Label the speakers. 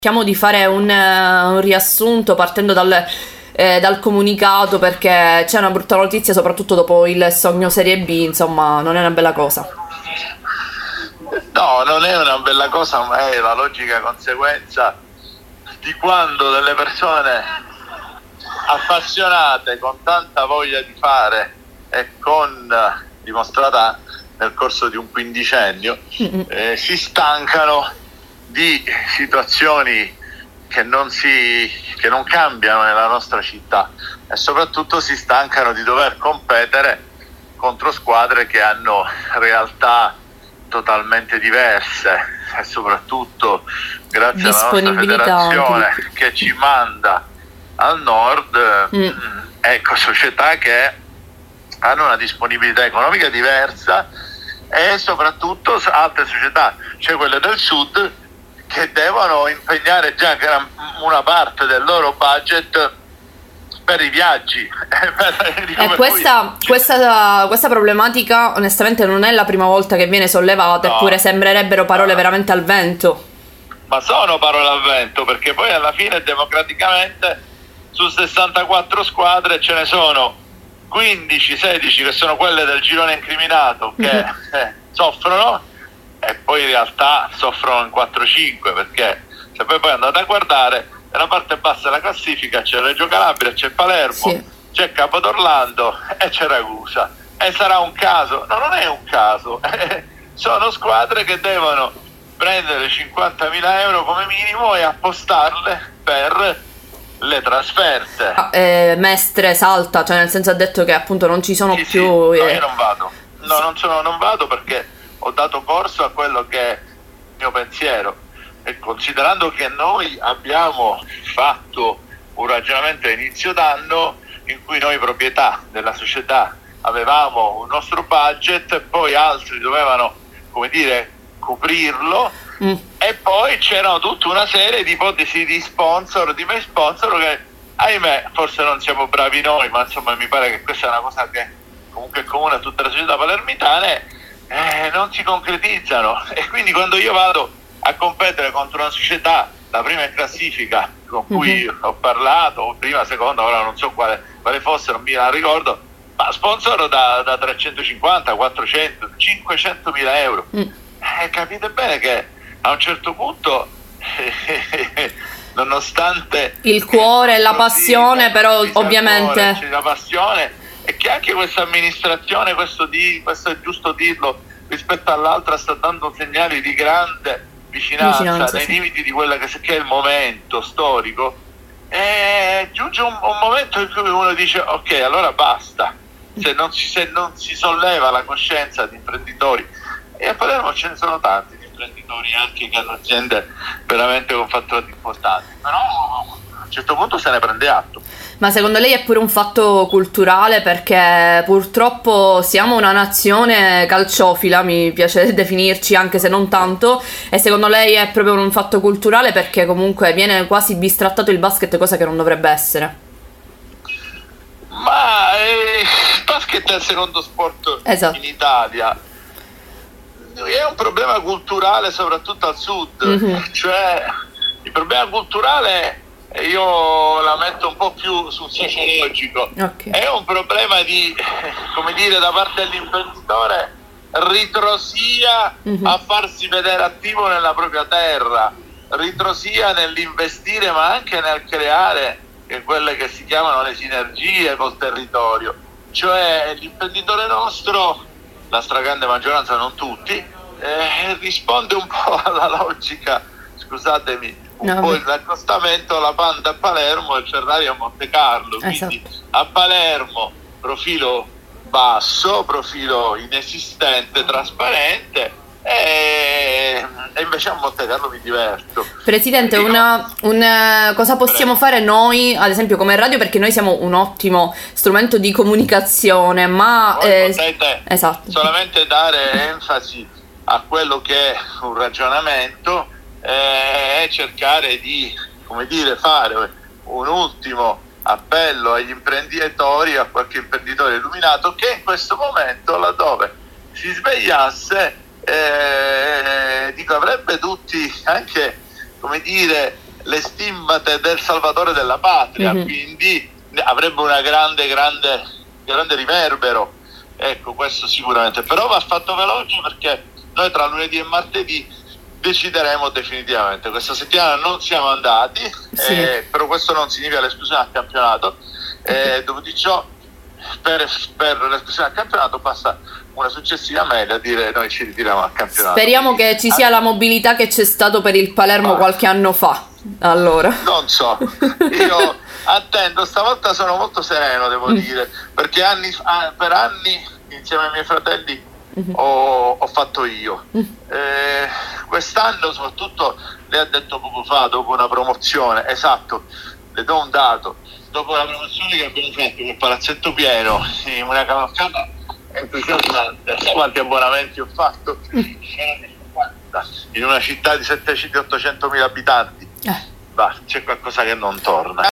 Speaker 1: Cerchiamo di fare un riassunto partendo dal comunicato, perché c'è una brutta notizia, soprattutto dopo il sogno Serie B, insomma, non è una bella cosa.
Speaker 2: No, non è una bella cosa, ma è la logica conseguenza di quando delle persone appassionate, con tanta voglia di fare e dimostrata nel corso di un quindicennio, si stancano di situazioni che non cambiano nella nostra città, e soprattutto si stancano di dover competere contro squadre che hanno realtà totalmente diverse, e soprattutto grazie alla nostra federazione che ci manda al nord, ecco, società che hanno una disponibilità economica diversa, e soprattutto altre società, cioè quelle del sud, che devono impegnare già una parte del loro budget per i viaggi.
Speaker 1: Questa problematica onestamente non è la prima volta che viene sollevata, no. Eppure sembrerebbero parole veramente al vento.
Speaker 2: Ma sono parole al vento, perché poi alla fine democraticamente su 64 squadre ce ne sono 15-16 che sono quelle del girone incriminato che soffrono, e poi in realtà soffrono in 4-5, perché se poi andate a guardare nella parte bassa della classifica c'è Reggio Calabria, c'è Palermo, c'è Capodorlando e c'è Ragusa, e sarà un caso? No, non è un caso, sono squadre che devono prendere 50.000 euro come minimo e appostarle per le trasferte.
Speaker 1: Mestre salta, cioè nel senso, ha detto che appunto non ci sono più.
Speaker 2: Sì. No, io non vado. No, non vado perché ho dato corso a quello che è il mio pensiero, e considerando che noi abbiamo fatto un ragionamento a inizio d'anno in cui noi proprietà della società avevamo un nostro budget, e poi altri dovevano, come dire, coprirlo, e poi c'erano tutta una serie di ipotesi di sponsor, di me sponsor, che ahimè forse non siamo bravi noi, ma insomma mi pare che questa è una cosa che comunque è comune a tutte le società palermitane, non si concretizzano. E quindi quando io vado a competere contro una società, la prima in classifica con cui ho parlato, o prima, seconda, ora non so quale fosse, non mi la ricordo, ma sponsor da 350, 400, 500 mila euro. Capite bene che a un certo punto nonostante
Speaker 1: il cuore e la passione, però ovviamente
Speaker 2: c'è la passione, e che anche questa amministrazione, questo è giusto dirlo, rispetto all'altra sta dando segnali di grande vicinanza nei limiti di quello che è il momento storico, e giunge un momento in cui uno dice ok, allora basta, se non si solleva la coscienza di imprenditori, e a Palermo ce ne sono tanti di imprenditori anche che hanno aziende veramente con fatturati importanti, però a un certo punto se ne prende atto.
Speaker 1: Ma secondo lei è pure un fatto culturale, perché purtroppo siamo una nazione calciofila, mi piace definirci, anche se non tanto, e secondo lei è proprio un fatto culturale perché comunque viene quasi bistrattato il basket, cosa che non dovrebbe essere?
Speaker 2: Ma il basket è il secondo sport in Italia, è un problema culturale soprattutto al sud, cioè il problema culturale io la metto un po' più sul sociologico, è un problema di, come dire, da parte dell'imprenditore, ritrosia a farsi vedere attivo nella propria terra, ritrosia nell'investire, ma anche nel creare quelle che si chiamano le sinergie col territorio. Cioè l'imprenditore nostro, la stragrande maggioranza, non tutti, risponde un po' alla logica, scusatemi, po' l'accostamento alla Panda a Palermo e il Ferrari a Monte Carlo, quindi a Palermo profilo basso, profilo inesistente, trasparente, e invece a Monte Carlo mi diverto.
Speaker 1: Presidente, cosa possiamo fare noi, ad esempio come radio, perché noi siamo un ottimo strumento di comunicazione, ma
Speaker 2: potete solamente dare enfasi a quello che è un ragionamento, e cercare di, come dire, fare un ultimo appello agli imprenditori, a qualche imprenditore illuminato che in questo momento, laddove si svegliasse, avrebbe tutti anche, come dire, le stimmate del salvatore della patria, quindi avrebbe una grande riverbero. Ecco, questo sicuramente, però va fatto veloce, perché noi tra lunedì e martedì decideremo definitivamente. Questa settimana non siamo andati, però questo non significa l'esclusione al campionato. Dopo di ciò, per l'esclusione al campionato basta una successiva mail a dire noi ci ritiriamo al campionato.
Speaker 1: Speriamo che ci sia la mobilità che c'è stato per il Palermo qualche anno fa. Allora,
Speaker 2: non so, io attendo, stavolta sono molto sereno, devo dire, perché per anni insieme ai miei fratelli ho fatto io. Quest'anno soprattutto, lei ha detto poco fa, dopo una promozione, esatto, le do un dato, dopo la promozione che abbiamo fatto con il palazzetto pieno, in una cavalcata entusiasmante, quanti abbonamenti ho fatto? In una città di 700-800 mila abitanti, c'è qualcosa che non torna.